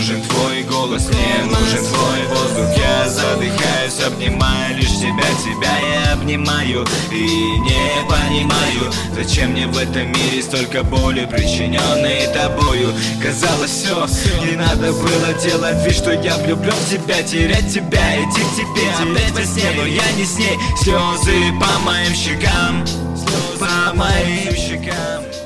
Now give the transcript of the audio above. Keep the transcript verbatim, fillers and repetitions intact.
нужен твой голос, мне нужен твой воздух. Я задыхаюсь, обнимаю лишь тебя, тебя я обнимаю. И не понимаю, зачем мне в этом мире столько боли, причиненной тобою. Казалось, все, не надо было делать вид, что я влюблен в тебя, терять тебя, идти к тебе опять во сне, но я не с ней. Слезы по моим щекам, слезы по моим щекам.